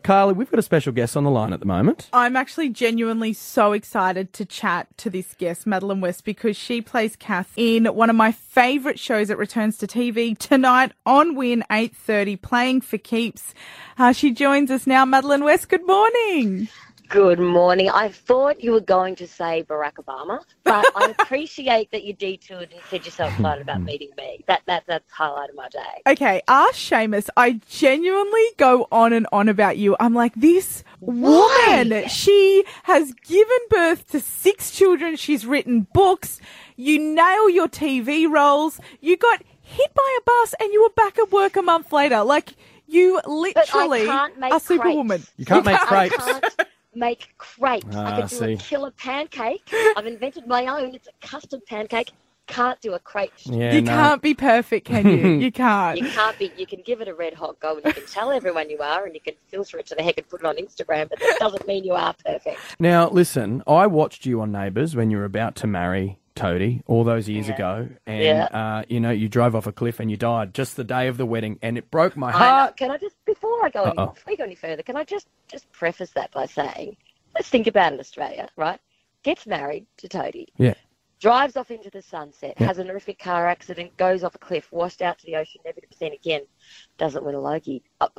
Carly, we've got a special guest on the line at the moment. I'm actually genuinely so excited to chat to this guest, Madeline West, because she plays Kath in one of my favourite shows that returns to TV tonight on Win 8:30, Playing for Keeps. She joins us now. Madeline West, good morning. Good morning. I thought you were going to say Barack Obama, but I appreciate that you detoured and said you're so excited about meeting me. That's highlight of my day. Okay, ask Seamus. I genuinely go on and on about you. I'm like, this woman, she has given birth to 6 children. She's written books. You nail your TV roles. You got hit by a bus and you were back at work a month later. Like, you literally are superwoman. You can't make crepes. Make crepes. I could do a killer pancake. I've invented my own. It's a custard pancake. Can't do a crepe. Yeah, you can't be perfect, can you? You can't. You can't be. You can give it a red hot go and you can tell everyone you are and you can filter it to the heck and put it on Instagram, but that doesn't mean you are perfect. Now, listen, I watched you on Neighbours when you were about to marry Toadie all those years ago, and you drove off a cliff and you died just the day of the wedding, and it broke my heart. Can I just, before we go any further, can I just preface that by saying, let's think about it, Australia, right? Gets married to Toadie, drives off into the sunset, has a horrific car accident, goes off a cliff, washed out to the ocean, never to be seen again, doesn't win a Logie.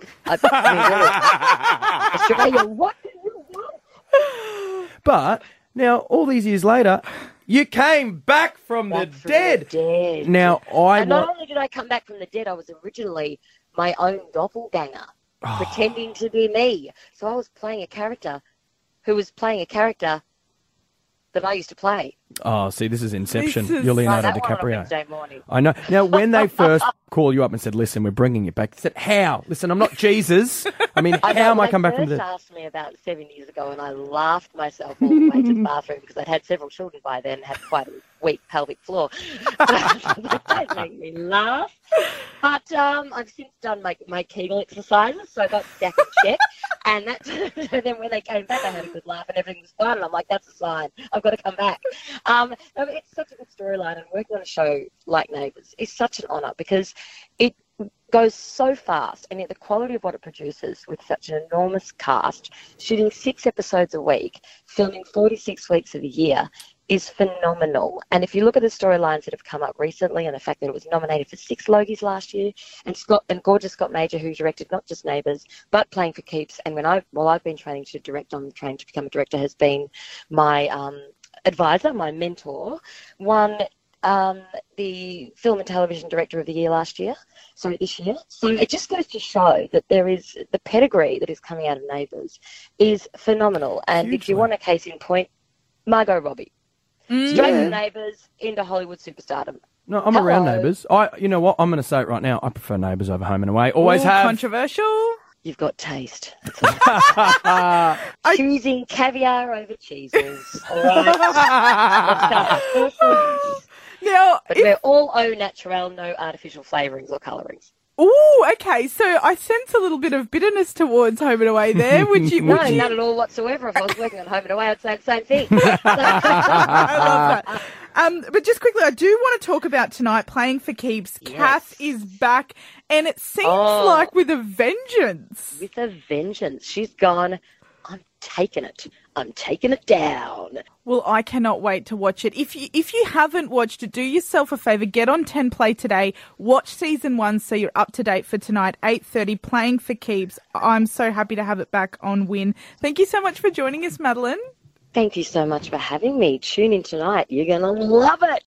Australia, what do you want? But now, all these years later, you came back from the dead. Now, not only did I come back from the dead, I was originally my own doppelganger, pretending to be me. So I was playing a character who was playing a character that I used to play. Oh, see, this is Inception. You're Leonardo DiCaprio. Wednesday morning. I know. Now, when they first called you up and said, listen, we're bringing you back, they said, how? Listen, I'm not Jesus. I mean, how am I come back from the... They first asked me about 7 years ago, and I laughed myself all the way to the bathroom because I'd had several children by then and had quite a weak pelvic floor. That made me laugh. But I've since done my Kegel exercises, so I got stack and check. And then when they came back, I had a good laugh and everything was fine. And I'm like, that's a sign. I've got to come back. It's such a good storyline, and working on a show like Neighbours is such an honour because it goes so fast, and yet the quality of what it produces with such an enormous cast, shooting 6 episodes a week, filming 46 weeks of a year, is phenomenal. And if you look at the storylines that have come up recently and the fact that it was nominated for 6 Logies last year, and gorgeous Scott Major, who directed not just Neighbours, but Playing for Keeps, and while I've been training to direct, I'm training to become a director, has been my advisor, my mentor, won the Film and Television Director of the Year this year. So it just goes to show that there is the pedigree that is coming out of Neighbours is phenomenal. And if you want a case in point, Margot Robbie. Straight from Neighbours into Hollywood superstardom. No, I'm around Neighbours. You know what? I'm going to say it right now. I prefer Neighbours over Home and Away. Always have. Controversial. You've got taste. Choosing caviar over cheeses. All right. But we're all au naturel, no artificial flavourings or colourings. Ooh, okay. So I sense a little bit of bitterness towards Home and Away there. Would you? None at all whatsoever. If I was working on Home and Away, I'd say the same thing. I love that. But just quickly, I do want to talk about tonight, Playing for Keeps. Yes. Kath is back, and it seems like with a vengeance. With a vengeance. She's gone, I'm taking it. I'm taking it down. Well, I cannot wait to watch it. If you haven't watched it, do yourself a favour. Get on 10 Play today. Watch season 1 so you're up to date for tonight, 8:30, Playing for Keeps. I'm so happy to have it back on Win. Thank you so much for joining us, Madeline. Thank you so much for having me. Tune in tonight. You're going to love it.